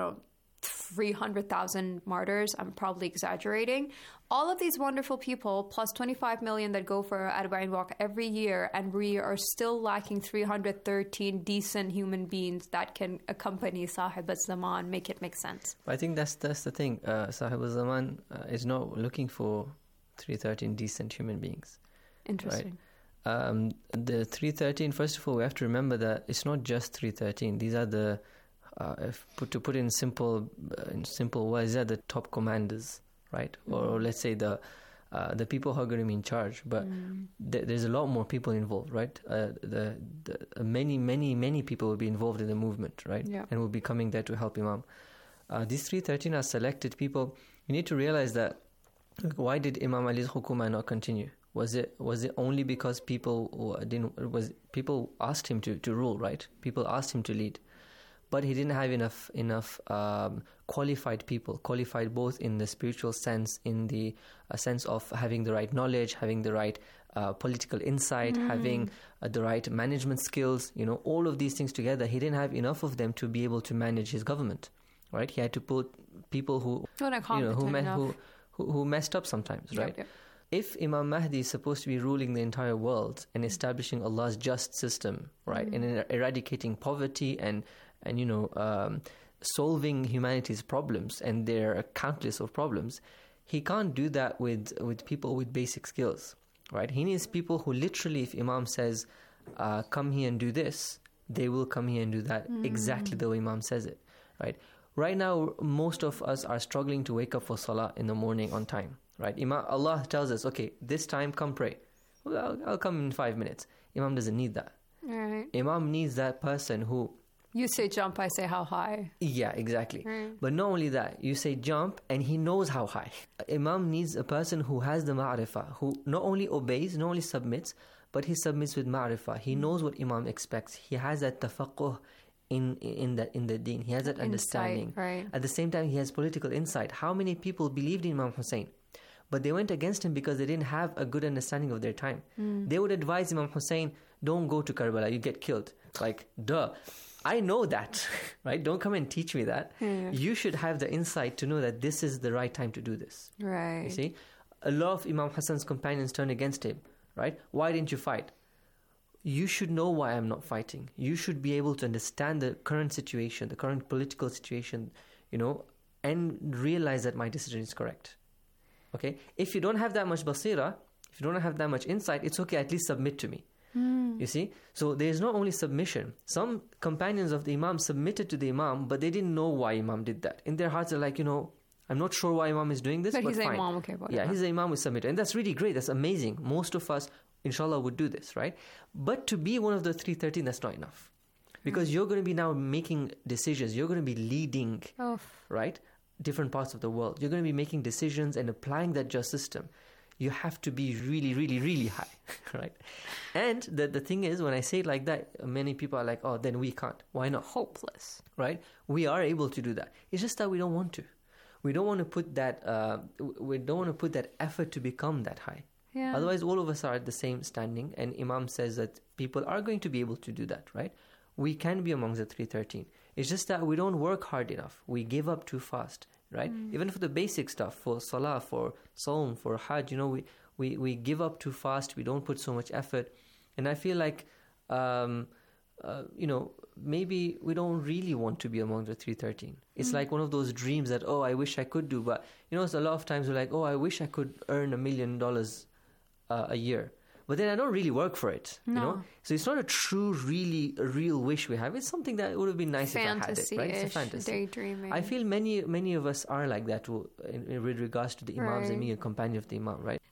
300,000 martyrs. I'm probably exaggerating. All of these wonderful people, plus 25 million that go for Arba'in Walk every year, and we are still lacking 313 decent human beings that can accompany Sahib al-Zaman, make it make sense. I think that's the thing. Sahib al-Zaman is not looking for 313 decent human beings. Interesting. Right? The 313, first of all, we have to remember that it's not just 313. These are the, to put in simple words, these are the top commanders, right? Or let's say the people who are going to be in charge. But there's a lot more people involved, right? Many people will be involved in the movement, right? Yeah. And will be coming there to help Imam. These 313 are selected people. You need to realize that, why did Imam Ali's hukuma not continue? Was it only because people asked him to rule, right? People asked him to lead, but he didn't have enough qualified people, qualified both in the spiritual sense, in the sense of having the right knowledge, having the right political insight, having the right management skills. All of these things together. He didn't have enough of them to be able to manage his government, right? He had to put people who messed up sometimes, right? Yep. If Imam Mahdi is supposed to be ruling the entire world and establishing Allah's just system, right, and eradicating poverty and solving humanity's problems, and there are countless of problems, he can't do that with people with basic skills, right? He needs people who literally, if Imam says, come here and do this, they will come here and do that exactly the way Imam says it, right? Right now, most of us are struggling to wake up for Salah in the morning on time. Right, Allah tells us, okay, this time come pray. Well, I'll come in 5 minutes. Imam doesn't need that. Right. Imam needs that person who... You say jump, I say how high. Yeah, exactly. Right. But not only that, you say jump and he knows how high. Imam needs a person who has the ma'rifah, who not only obeys, not only submits, but he submits with ma'rifah. He knows what Imam expects. He has that tafaqquh in the deen. He has that understanding. Right. At the same time, he has political insight. How many people believed in Imam Hussein? But they went against him because they didn't have a good understanding of their time. They would advise Imam Hussein, don't go to Karbala, you get killed. Like, duh. I know that, right? Don't come and teach me that. Yeah. You should have the insight to know that this is the right time to do this. Right. You see? A lot of Imam Hassan's companions turned against him, right? Why didn't you fight? You should know why I'm not fighting. You should be able to understand the current situation, the current political situation, and realize that my decision is correct. Okay, if you don't have that much basira, if you don't have that much insight, it's okay, at least submit to me. You see? So there's not only submission. Some companions of the Imam submitted to the Imam, but they didn't know why Imam did that. In their hearts, they're like, I'm not sure why Imam is doing this, but he's fine. An Imam, okay, whatever. Yeah, he's an Imam, we submit. And that's really great. That's amazing. Most of us, inshallah, would do this, right? But to be one of the 313, that's not enough. Because you're going to be now making decisions. You're going to be leading, right? Different parts of the world. You're going to be making decisions and applying that just system. You have to be really, really, really high, right? And the thing is, when I say it like that, many people are like, oh, then we can't. Why not? Hopeless. Right? We are able to do that. It's just that we don't want to. We don't want to put that. We don't want to put that effort to become that high. Yeah. Otherwise, all of us are at the same standing. And Imam says that people are going to be able to do that, right? We can be amongst the 313. It's just that we don't work hard enough. We give up too fast, right? Even for the basic stuff, for salah, for saum, for hajj, we give up too fast. We don't put so much effort. And I feel like maybe we don't really want to be among the 313. It's like one of those dreams that, I wish I could do. But, it's a lot of times we're like, I wish I could earn $1 million a year. But then I don't really work for it, So it's not a real wish we have. It's something that would have been nice if I had it, right? It's a fantasy. Daydreaming. I feel many of us are like that with regards to the Imams and being a companion of the Imam, right?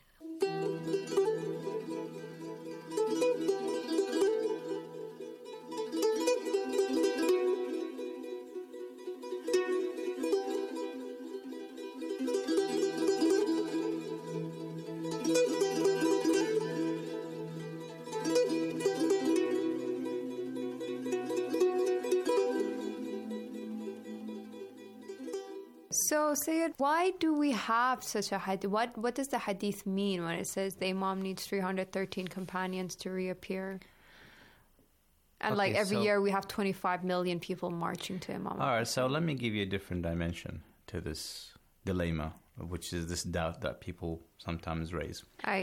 So, Sayyid, why do we have such a hadith? What does the hadith mean when it says the Imam needs 313 companions to reappear? And every year we have 25 million people marching to Imam. All right, so let me give you a different dimension to this dilemma, which is this doubt that people sometimes raise.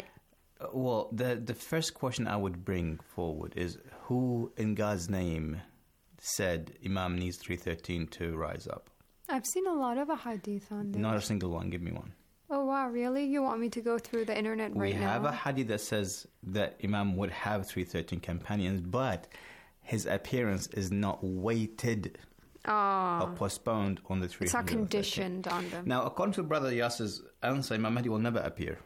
Well, the first question I would bring forward is, who in God's name said Imam needs 313 to rise up? I've seen a lot of hadith on this. Not a single one. Give me one. Oh, wow. Really? You want me to go through the internet right now? We have a hadith that says that Imam would have 313 companions, but his appearance is not weighted or postponed on the 313. It's not conditioned on them. Now, according to Brother Yasser's answer, Imam Mahdi will never appear.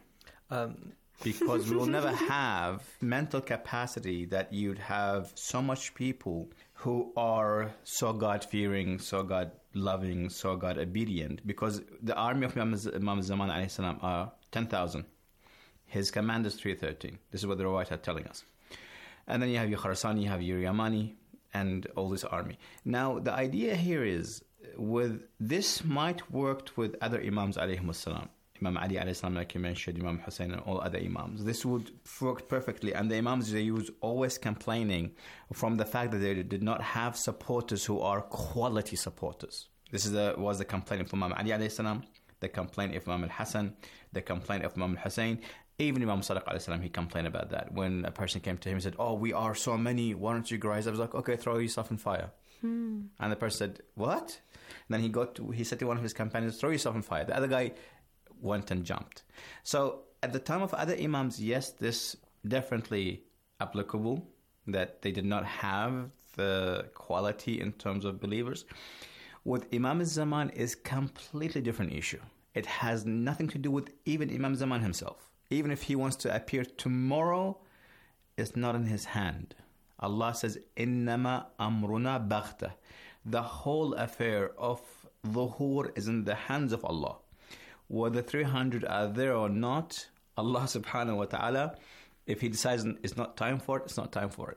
Because we will never have mental capacity that you'd have so much people who are so God-fearing, so God-loving, so God-obedient. Because the army of Imam Zaman alayhi salam are 10,000. His commanders 313. This is what the Rawat are telling us. And then you have your Khurasani, you have your Yamani, and all this army. Now, the idea here is, with this might work with other Imams alayhimus salam. Imam Ali alayhi salam, like you mentioned, Imam Hussein and all other Imams. This would work perfectly. And the Imams, they was always complaining from the fact that they did not have supporters who are quality supporters. This was the complaint of Imam Ali alayhi salam, the complaint of Imam al-Hassan, the complaint of Imam al-Hussein. Even Imam Sadiq alayhi salam, he complained about that. When a person came to him and said, we are so many, why don't you rise? I was like, okay, throw yourself in fire. And the person said, what? And then he said to one of his companions, throw yourself in fire. The other guy went and jumped. So at the time of other Imams, yes, this definitely applicable, that they did not have the quality in terms of believers. With Imam al-Zaman is completely different issue. It has nothing to do with even Imam Zaman himself. Even if he wants to appear tomorrow, it's not in his hand. Allah says, إِنَّمَا أَمْرُنَا بَغْتَةً. The whole affair of dhuhur is in the hands of Allah. Whether 300 are there or not, Allah subhanahu wa ta'ala, if He decides it's not time for it, it's not time for it.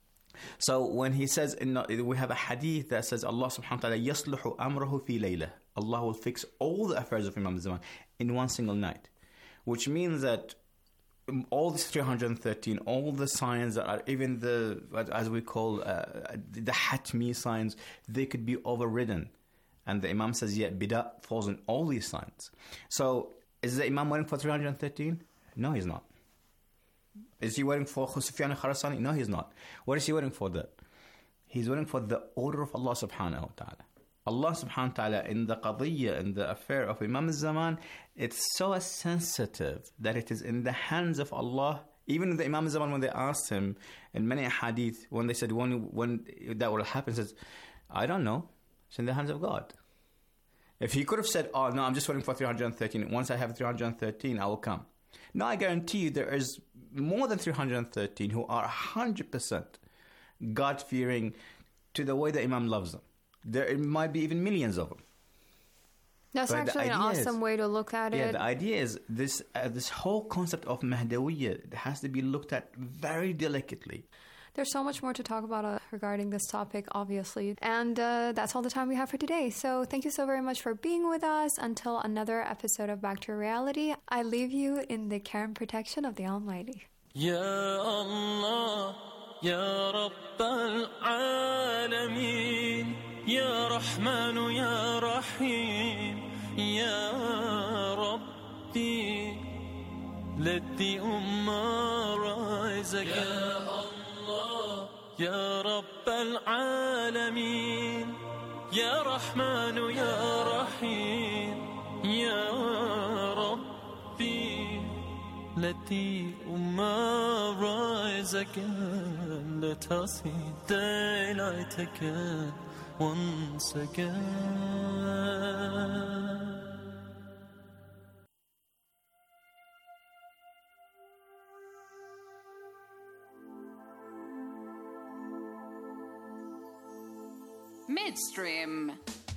So when He says, we have a hadith that says Allah subhanahu wa ta'ala, يَصْلُحُ أَمْرَهُ فِي لَيْلَةٍ. Allah will fix all the affairs of Imam Zaman in one single night. Which means that all these 313, all the signs that are even as we call the Hatmi signs, they could be overridden. And the Imam says, Bida falls in all these signs. So, is the Imam waiting for 313? No, he's not. Is he waiting for Sufyan al-Khurasani? No, he's not. What is he waiting for then? He's waiting for the order of Allah subhanahu wa ta'ala. Allah subhanahu wa ta'ala, in the qadiyya, in the affair of Imam al-Zaman, it's so sensitive that it is in the hands of Allah. Even the Imam al-Zaman, when they asked him, in many hadith, when they said, when that will happen, says, I don't know. It's in the hands of God. If he could have said, no, I'm just waiting for 313. Once I have 313, I will come. Now I guarantee you there is more than 313 who are 100% God-fearing to the way the Imam loves them. There might be even millions of them. That's actually an awesome way to look at it. Yeah, the idea is this whole concept of Mahdawiyya has to be looked at very delicately. There's so much more to talk about regarding this topic, obviously. And that's all the time we have for today. So thank you so very much for being with us. Until another episode of Back to Reality, I leave you in the care and protection of the Almighty. Ya Allah, Ya Rabb al-Alameen, Ya Rahman, Ya Rahim, Ya Rabbi, let the Ummah rise again. يا رب العالمين يا رحمن يا رحيم يا ربي letty umma rise again, let us see daylight again once again. Midstream.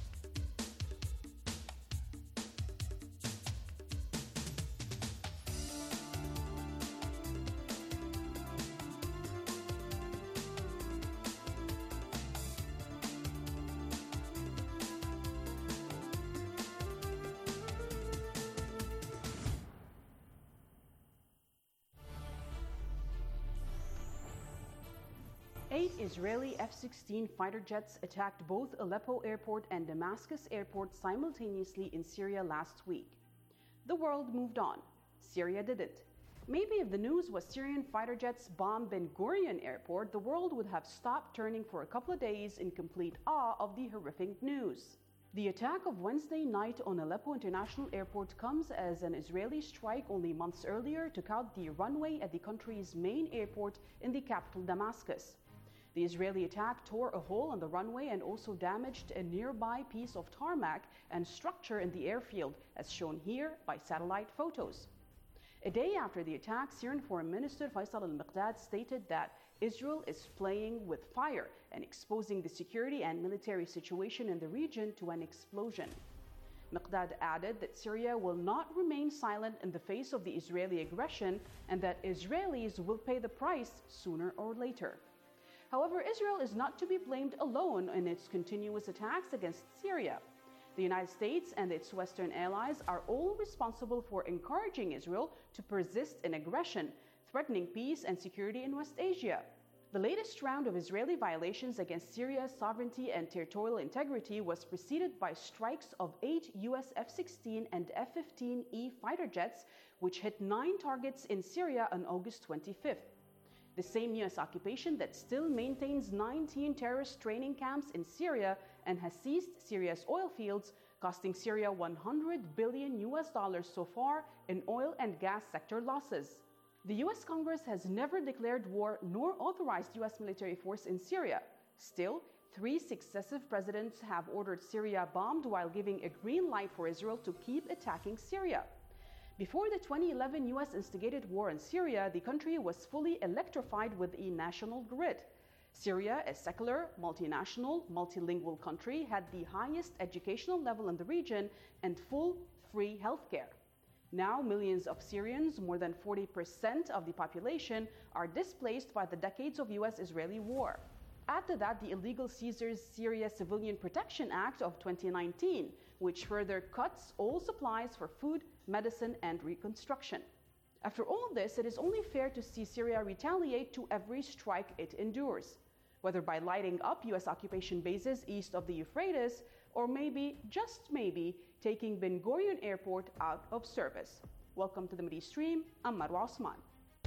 Eight Israeli F-16 fighter jets attacked both Aleppo Airport and Damascus Airport simultaneously in Syria last week. The world moved on. Syria didn't. Maybe if the news was Syrian fighter jets bombed Ben Gurion Airport, the world would have stopped turning for a couple of days in complete awe of the horrific news. The attack of Wednesday night on Aleppo International Airport comes as an Israeli strike only months earlier took out the runway at the country's main airport in the capital Damascus. The Israeli attack tore a hole on the runway and also damaged a nearby piece of tarmac and structure in the airfield, as shown here by satellite photos. A day after the attack, Syrian Foreign Minister Faisal al-Miqdad stated that Israel is playing with fire and exposing the security and military situation in the region to an explosion. Miqdad added that Syria will not remain silent in the face of the Israeli aggression and that Israelis will pay the price sooner or later. However, Israel is not to be blamed alone in its continuous attacks against Syria. The United States and its Western allies are all responsible for encouraging Israel to persist in aggression, threatening peace and security in West Asia. The latest round of Israeli violations against Syria's sovereignty and territorial integrity was preceded by strikes of 8 US F-16 and F-15E fighter jets, which hit 9 targets in Syria on August 25th. The same US occupation that still maintains 19 terrorist training camps in Syria and has seized Syria's oil fields, costing Syria $100 billion so far in oil and gas sector losses. The US Congress has never declared war nor authorized US military force in Syria. Still, 3 successive presidents have ordered Syria bombed while giving a green light for Israel to keep attacking Syria. Before the 2011 US instigated war in Syria, the country was fully electrified with a national grid. Syria, a secular, multinational, multilingual country, had the highest educational level in the region and full, free healthcare. Now, millions of Syrians, more than 40% of the population, are displaced by the decades of US-Israeli war. Add to that the illegal Caesar's Syria Civilian Protection Act of 2019, which further cuts all supplies for food, medicine, and reconstruction. After all this, it is only fair to see Syria retaliate to every strike it endures, whether by lighting up US occupation bases east of the Euphrates, or maybe, just maybe, taking Ben Gurion Airport out of service. Welcome to the Middle East Stream. I'm Marwa Osman.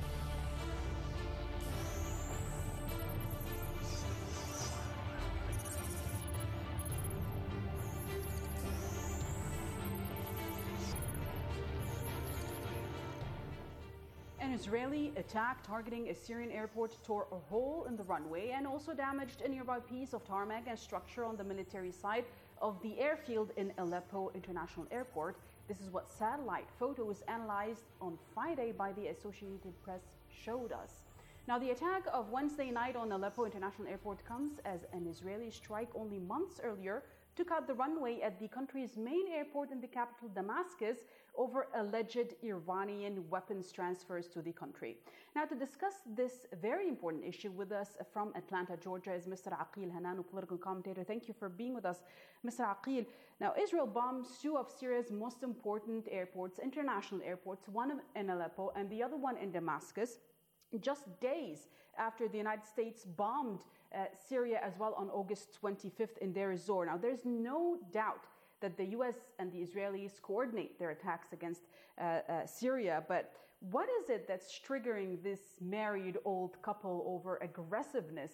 An Israeli attack targeting a Syrian airport tore a hole in the runway and also damaged a nearby piece of tarmac and structure on the military side of the airfield in Aleppo International Airport. This is what satellite photos analyzed on Friday by the Associated Press showed us. Now, the attack of Wednesday night on Aleppo International Airport comes as an Israeli strike only months earlier took out the runway at the country's main airport in the capital Damascus over alleged Iranian weapons transfers to the country. Now, to discuss this very important issue with us from Atlanta, Georgia, is Mr. Aqil Hanan, a political commentator. Thank you for being with us, Mr. Aqil. Now, Israel bombs 2 of Syria's most important airports, international airports, one in Aleppo and the other one in Damascus, just days after the United States bombed Syria as well on August 25th in Deir ez-Zor. Now, there's no doubt that the U.S. and the Israelis coordinate their attacks against Syria, but what is it that's triggering this married old couple over aggressiveness